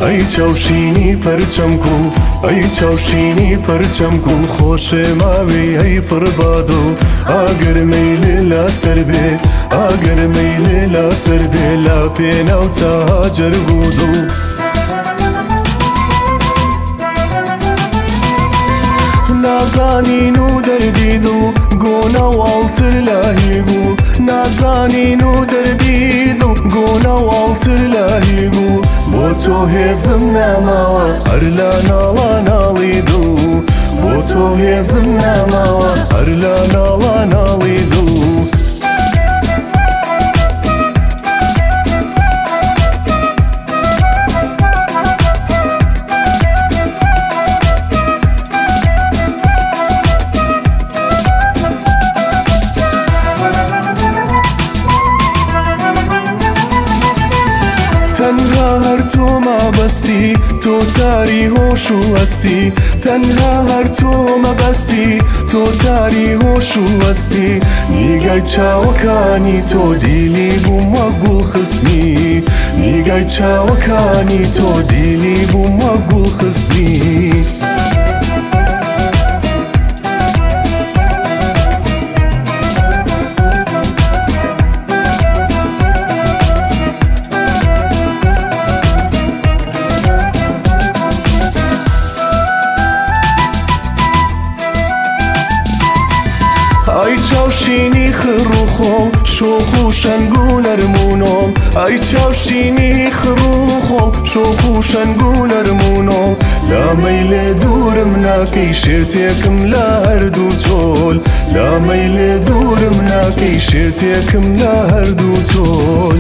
ئەی چاوشینی پەرچەم کوڵ ئەی چاوشینی پەرچەم کوڵ خۆشێ ماوەی ئەی پڕبادڵ ئاگەرمەی لێ لاسەر بێ ئاگەرمەی لێ لاسەر بێ لا پێناوتە هاجەر گودڵ نازانین و دەردی دڵ گۆنە واڵتر لاهی بوو نازانین و دەردی دڵ گۆنە واڵتر لاهی بوو بۆ تۆ هێزم ناماوە هەر لا ناڵا ناڵی دڵ بۆ تۆ هێزم ناماوە هەر لا ناڵا ناڵی دڵ تەنها هەر تۆ مابەستی تۆ تاری هۆش و هەستی تەنها هەر تۆ مەبەستی تۆ تاری هۆش و هەستی نیگای چاوەکانی تۆ دیلی بووم وە گوڵ خستنی نیگای چاوەکانی تۆ دیلی بووم وە گوڵ خستنی ئەی چاوشینی خڕ و خۆڵ شۆخ و شەنگ و نەرمونۆڵ ئەی چاوشینی خڕ و خۆڵ شۆخ و شەنگ و نەرمونۆڵ لامەی لێ دوورم ناکەی شێتێکم لە هەردوو چۆل لامەی لێ دوورم ناکەی شێتێکم لە هەردوو چۆل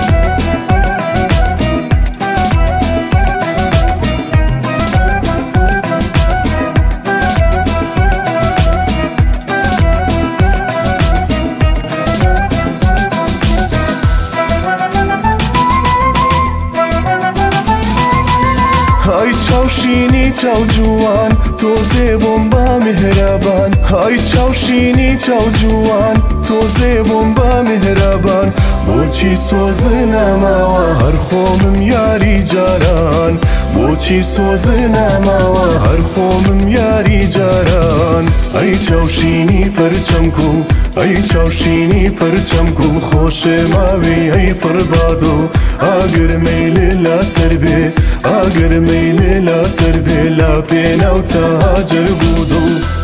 ئەی چاوشینی چاوجوان تۆزێ بۆم بە میهرەبان ئەی چاوشینی چاوجوان تۆزێ بۆم بە میهرەبان بۆچی سۆزە نەماوە هەر خۆمم یاری جاران بۆچی سۆزە نەماوە هەر خۆمم یاری جاران ئەی چاوشینی پەرچەم کوڵ ئەی چاوشینی پەرچەم کوڵ خۆشێ ماوەی ئەی پڕبادڵ ئاگەرمەی لێ لاسەر بێ ئاگەرمەی لێ لاسەر بێ لا پێناوتە هاجەر گودڵ